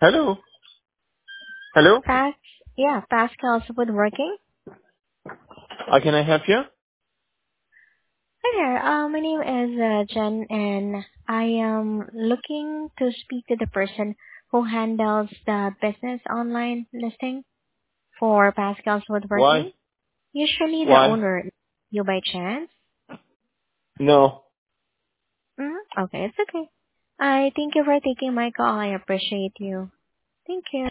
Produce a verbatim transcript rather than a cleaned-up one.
Hello? Hello? Pas yeah, Pascal's Woodworking. How can I help you? Hi there. Uh, my name is uh, Jen, and I am looking to speak to the person who handles the business online listing for Pascal's Why? Woodworking. Usually, the Why? owner, you by chance. No. Mm-hmm. Okay, it's okay. I thank you for taking my call. I appreciate you. Thank you.